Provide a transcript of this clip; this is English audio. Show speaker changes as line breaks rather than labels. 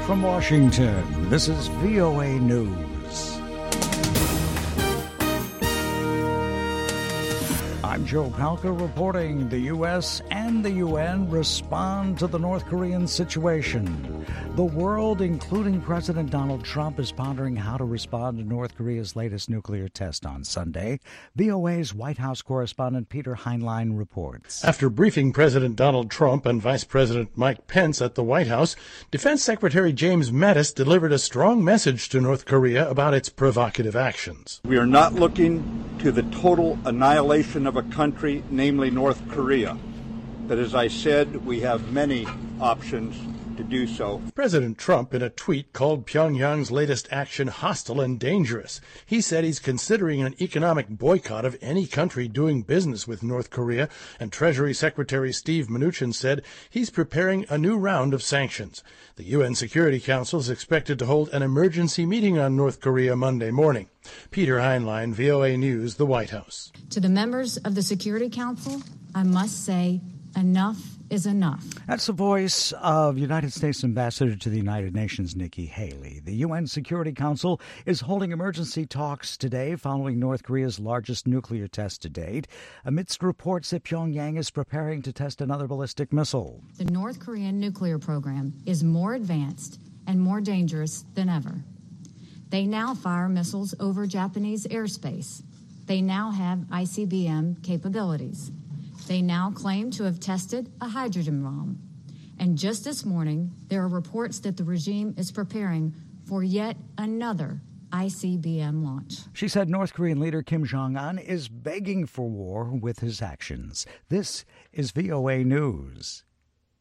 From Washington, this is VOA News. I'm Joe Palca reporting the U.S. and the UN respond to the North Korean situation. The world, including President Donald Trump, is pondering how to respond to North Korea's latest nuclear test on Sunday. VOA's White House correspondent Peter Heinlein reports.
After briefing President Donald Trump and Vice President Mike Pence at the White House, Defense Secretary James Mattis delivered a strong message to North Korea about its provocative actions.
We are not looking to the total annihilation of a country, namely North Korea. But as I said, we have many options to do so.
President Trump, in a tweet, called Pyongyang's latest action hostile and dangerous. He said he's considering an economic boycott of any country doing business with North Korea, and Treasury Secretary Steve Mnuchin said he's preparing a new round of sanctions. The UN Security Council is expected to hold an emergency meeting on North Korea Monday morning. Peter Heinlein, VOA News, the White House.
To the members of the Security Council, I must say, enough is enough.
That's the voice of United States Ambassador to the United Nations, Nikki Haley. The UN Security Council is holding emergency talks today following North Korea's largest nuclear test to date, amidst reports that Pyongyang is preparing to test another ballistic missile.
The North Korean nuclear program is more advanced and more dangerous than ever. They now fire missiles over Japanese airspace. They now have ICBM capabilities. They now claim to have tested a hydrogen bomb. And just this morning, there are reports that the regime is preparing for yet another ICBM launch.
She said North Korean leader Kim Jong-un is begging for war with his actions. This is VOA News.